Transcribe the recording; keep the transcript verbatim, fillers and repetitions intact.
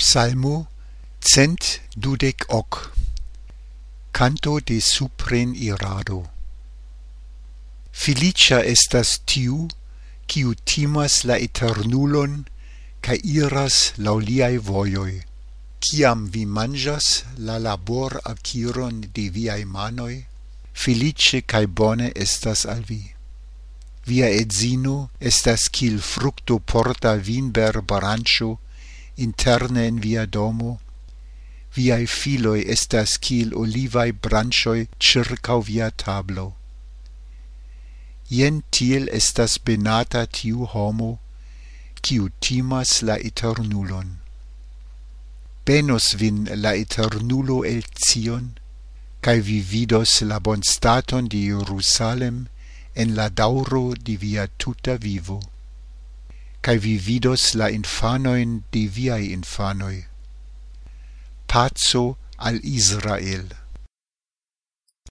Psalmo cent dudek ok. Canto de supren irado. Felicia estas tiu, kiu timas la eternulon, ca iras laŭ liaj vojoj. Kiam vi manĝas la labor akiron de viaj manoj, felice kaj bone estas al vi. Via edzino estas kiel fruktoporta vinberbranĉo interne en via domo, viai filoi estas kiel olivae branĉoj ĉirkaŭ via tablo. Jen tiel estas benata tiu homo, kiu timas la eternulon. Benos vin la eternulo el Zion, kaj vi vidos la bonstaton de Jerusalem en la daŭro de via tuta vivo. Kaj vi vidos la infanoin de viai infanoi. Paco al Israel.